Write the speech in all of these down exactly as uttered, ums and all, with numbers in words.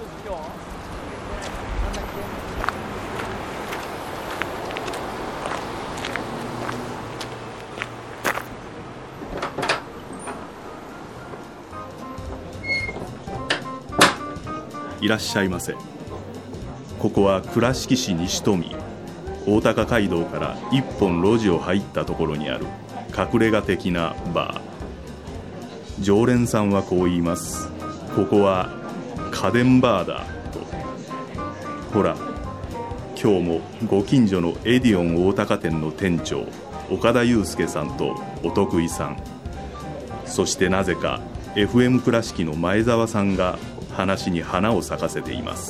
いらっしゃいませ。ここは倉敷市西富大高街道から一本路地を入ったところにある隠れ家的なバー。常連さんはこう言います。ここは家電バーだと。ほら、今日もご近所のエディオン大高店の店長岡田祐介さんとお得意さん、そしてなぜか エフエム 倉敷の前澤さんが話に花を咲かせています。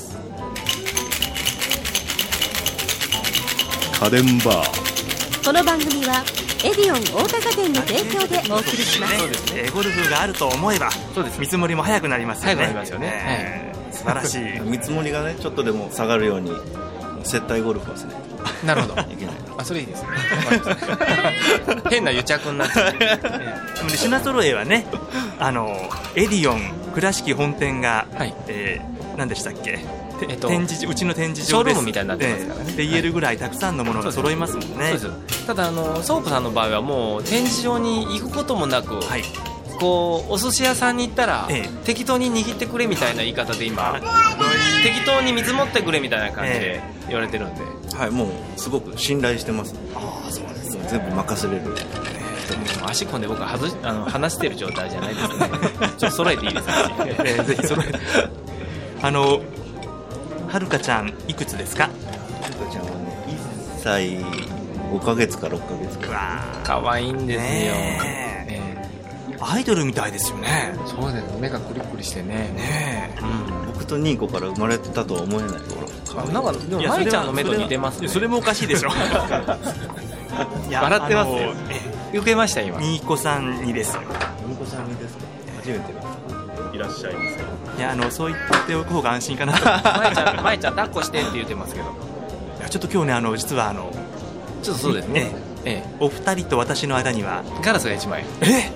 家電バー。 この番組はエディオン大高店の提供でお送りします。 そうですね、ゴルフがあると思えばそうです、見積もりも早くなりますよね。 早くなりますよね、 えーはい、素晴らしい見積もりがねちょっとでも下がるように接待ゴルフをですね。 なるほど。 いけない。 あ、それいいですね。変な癒着になっちゃう。 でもね、品揃えはね、あのエディオン倉敷本店が、はい、えー、何でしたっけ、えっと、展示うちの展示場です、 ショールームみたいになってますからね、 えー、って言えるぐらいたくさんのものが揃いますもんね。 そうです。ただあのソープさんの場合はもう展示場に行くこともなく、はい、こうお寿司屋さんに行ったら、ええ、適当に握ってくれみたいな言い方で今適当に見積もってくれみたいな感じで言われてるんで、 ええ、はい、もうすごく信頼してます。ああ、そうです。全部任せれる。 足込んで僕は外しあの話してる状態じゃないですね。ちょっと揃えていいですか、 えー、ぜひ揃えて。あのはるかちゃんいくつですか？はるかちゃんはねいっさいごかげつかろっかげつか。 かわいいんですよ、 ねえー、アイドルみたいですよね。 そうです、目がクリクリしてね。 ねえ、 うん、僕とニーコから生まれてたとは思えないところ。 なんかでもマリちゃんの目と似てますね。 それもおかしいでしょ。 いや笑ってますよ。受けました今。 ニーコさんにですよ。 ニーコさんにですか。初めていらっしゃいませ。 いや、あのそう言っておく方が安心かなと。 マイちゃん、マイちゃん抱っこしてって言ってますけど。 いや、ちょっと今日ね、あの実はあのちょっとそうですね。 ええええ、お二人と私の間にはガラスが一枚。 え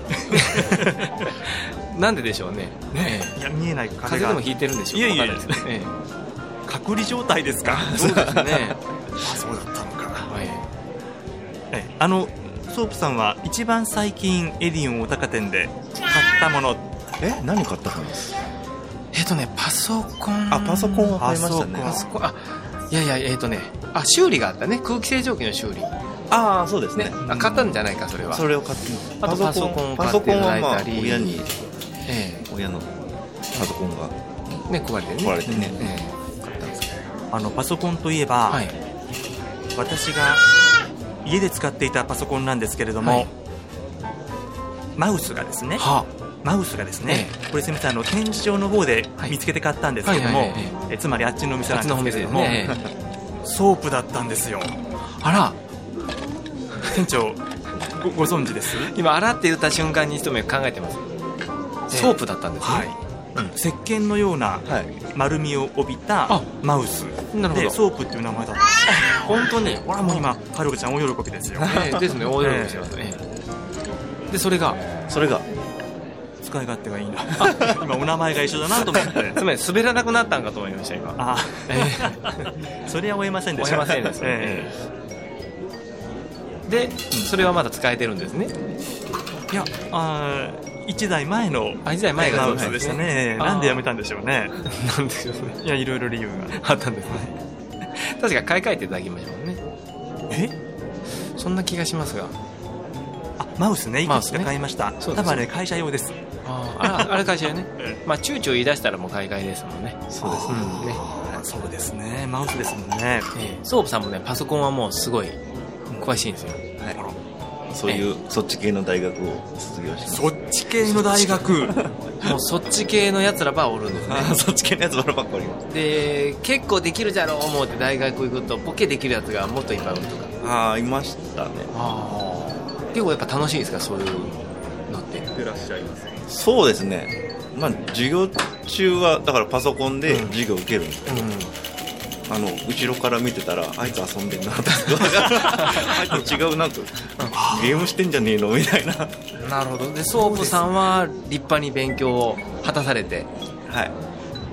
なんででしょうね。 ねえ、いや見えない壁が。 風でも引いてるんでしょうか。 いやいやいや、ええ、隔離状態ですか。 そうですね。 あ、そうだったのか。はい、ええ、あのソープさんは一番最近エディオン大高店で買ったもの、 え、何買ったかです。 えっとね、パソコン。 あ、パソコンは買いましたね。 パソコン、あ、いやいや、えっとね、あ、修理があったね、空気清浄機の修理。 ああ、そうですね。 ね、あ、買ったんじゃないか、それは。 それを買ってあとパソコンを買っていただいたり、 親に、 ええ、親のパソコンがね、壊れてね。 壊れてね、 ええ、買ったんですけど、あのパソコンといえば、はい、私が家で使っていたパソコンなんですけれども、はい、マウスがですね、はあ、マウスがですね、ええ、これすみません、あの展示場の方で見つけて買ったんですけども、えつまりあっちのお店なんですけれども、ね、ソープだったんですよ。 あら、 店長 ご, ご存知です？ 今、あらって言った瞬間に一目考えてます。ソープだったんですね。はい、 うん、石鹸のような丸みを帯びたマウスでソープっていう名前だったんです。 本当に？ ほら、もう今はるかちゃん大喜びですよ。 えー、ですね、大喜びしてますね。でそれがそれが使い勝手がいいな。今お名前が一緒だなと思って。 つまり滑らなくなったんかと思いました今。 あ、えー、それは追えませんでした。 追えませんでした、ね。えー、で、うん、それはまだ使えてるんですね。 いや、あ、いちだいまえのあいちだいまえがマウスでしたね。なんでやめたんでしょうね。 なんでしょうね。 いや、いろいろ理由があったんですね。確か買い替えていただきましょうね。 え、 そんな気がしますが。 あ、マウスね、いくつか買いました。多分ね、会社用です。 ああ、あれ会社用ね。まあ躊躇言い出したらもう買い替えですもんね。 そうですね。 うん、ね、そうですね、マウスですもんね。 えー、ソープさんもね、パソコンはもうすごい詳しいんですよ。 はい。そういうそっち系の大学を卒業しました。 そっち系の大学。 もうそっち系のやつらばおるんですね。 そっち系のやつらばっかります。 で、結構できるじゃろう思って大学行くとボケできるやつがもっといっぱいおるとか。 ああ、いましたね。 ああ、結構やっぱ楽しいですか、そういうのって。 いらっしゃいます。 そうですね。まあ授業中はだからパソコンで授業を受けるんですけど、うんうん、あの後ろから見てたらあいつ遊んでんなってあいつ違う、なんかゲームしてんじゃねえのみたいな。 なるほど。でソープさんは立派に勉強を果たされて、 はい、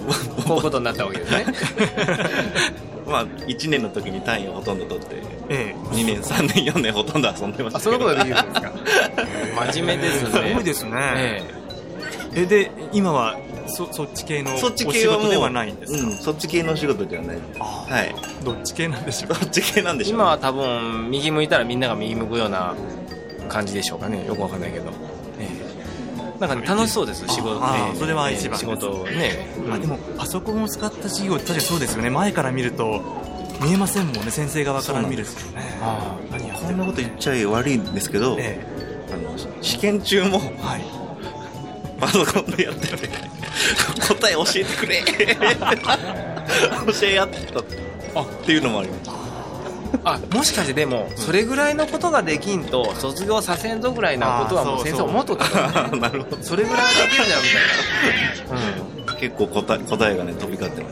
こういうことになったわけですね。 まあいちねんの時に単位をほとんど取って、ええ、にねんさんねんよねんほとんど遊んでましたけど。あ、 そのことができるんですか。真面目ですね。 すごいですね。ええ、で今は そ, そっち系のお仕事ではないんですか。 うん、そっち系のお仕事ではない。はい。 どっち系なんでしょう。 どっち系なんでしょう、ね。 今は多分右向いたらみんなが右向くような感じでしょうかね。よくわかんないけど。ええ、なんか、ね、楽しそうです。仕事。 あ、ええ、それは一番。 仕事ね。 うん、あ、でもパソコンを使った授業って確かにそうですよね。前から見ると見えませんもんね。先生側から見るんですよね。 ああ、何やってるの。こんなこと言っちゃ悪いんですけど、ええ、あの試験中も、はい、パソコンでやってて答え教えてくれ教え合ってたっていうのもあります。 あ、もしかしてでもそれぐらいのことができんと卒業させんぞぐらいなことはもう先生思っとったからね。 なるほど。 それぐらいできるじゃんみたいな、 うん、結構答え、答えがね飛び交って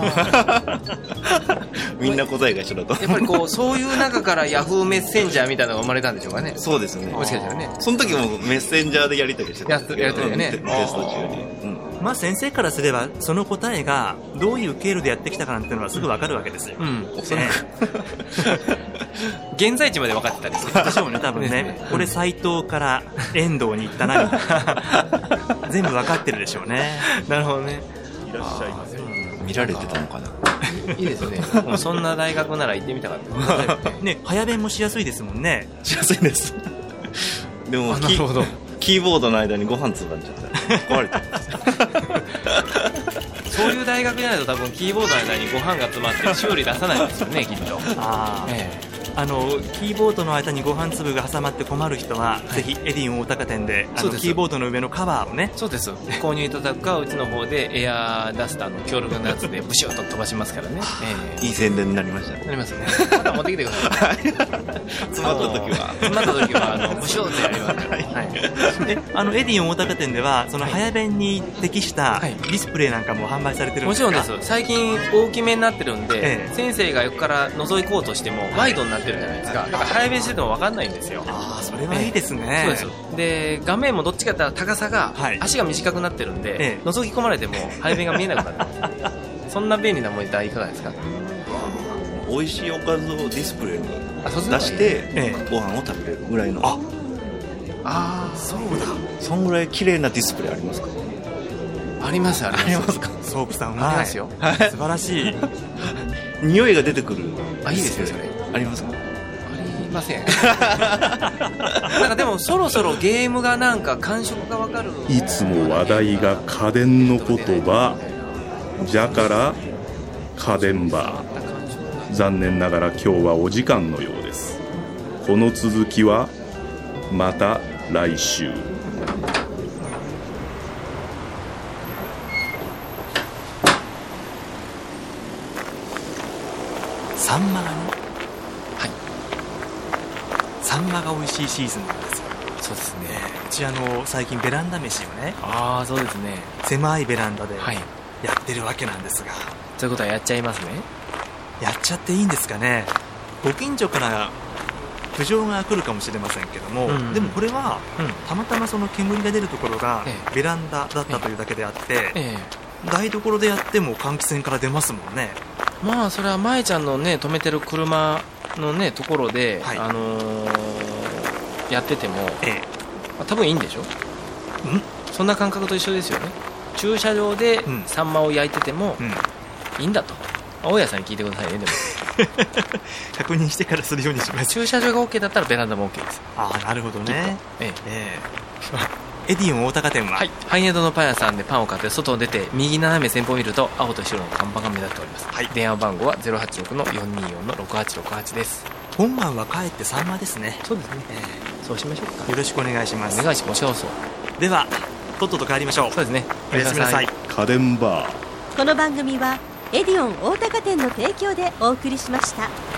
ますみんな答えが一緒だと。 やっぱりこうそういう中からヤフーメッセンジャーみたいなのが生まれたんでしょうかね。 そうですね。 もしかしたらね。 その時もメッセンジャーでやり取りしてたんですけど、 やり取りね、 テスト中に、うん、 まあ先生からすればその答えがどういう経路でやってきたかなんていうのはすぐ分かるわけですよ。うん、おそらく現在地まで分かってたりするでしょうね、多分ね。これ斎藤から遠藤に行ったなみたいな全部分かってるでしょうね。 なるほどね。 いらっしゃいませ。 見られてたのかな。 いいですね。もうそんな大学なら行ってみたかったね。早弁もしやすいですもんね。 しやすいです。でもなるほど、 キーボードの間にご飯つばんじゃった壊れたそういう大学じゃないと多分キーボードの間にご飯が詰まって修理出さないんですよね、きっと。 あ、ええ、あのキーボードの間にご飯粒が挟まって困る人は、はい、ぜひエディン大高店であのキーボードの上のカバーをね。 そうです。購入いただくかうちの方でエアーダスターの強力なやつでブシューと飛ばしますからね。 えー、いい宣伝になりましたね。 なりますね。また持ってきてください。詰まった時は詰まった時はあのブシューってやりますから、はい、 であのエディン大高店ではその早弁に適したディスプレイなんかも販売されてるんですか。 もちろんです。最近大きめになってるんで、ええ、先生が横から覗いこうとしてもワイドになってるじゃないですか。だから早弁してても分かんないんですよ。 ああ、それはいいですね。 ええ、そうです。で画面もどっちかって言ったら高さが、はい、足が短くなってるんで、ええ、覗き込まれても早弁が見えなくなるそんな便利なモニターいかがですか。 美味しいおかずをディスプレイに出して、ええ、ご飯を食べれるぐらいの。 ああ、そうだ。 そんぐらい綺麗なディスプレイありますか。 ありますありますか。 ソープさんありますよ、 はい、素晴らしい匂いが出てくる。 あ、いいですね。それありますか。 ありませんなんかでもそろそろゲームがなんか感触が分かる。 いつも話題が家電の言葉じゃから家電バー。残念ながら今日はお時間のようです。この続きはまた来週。 サンマがね、はい、サンマが美味しいシーズンなんですよ。 そうですね。 うちあの最近ベランダ飯をね、 ああ、そうですね、 狭いベランダでやってるわけなんですが、はい、 ということはやっちゃいますね。 やっちゃっていいんですかね。ご近所から苦情が来るかもしれませんけども、うん、でもこれは、うん、たまたまその煙が出るところがベランダだったというだけであって、ええええ、台所でやっても換気扇から出ますもんね。 まあそれは舞ちゃんのね止めてる車のねところで、はい、あのー、やってても、ええ、まあ、多分いいんでしょ。んそんな感覚と一緒ですよね。駐車場でサンマを焼いてても、うん、いいんだと。大家さんに聞いてくださいね。でも確認してからするようにします。 駐車場が OK だったらベランダも OK です。 ああ、なるほどね。ええええ、エディオン大高店は、 はい、ハイネードのパン屋さんでパンを買って外を出て右斜め前方を見ると青と白の看板が目立っております、はい、電話番号は ゼロはちろくのよんにーよんのろくはちろくはち です。 本番は帰ってサンマですね。 そうですね、えー、そうしましょうか。 よろしくお願いします。 お願いしましょう。 ではとっとと帰りましょう。 そうですね、 おやすみなさい。 家電バー。 この番組はエディオン大高店の提供でお送りしました。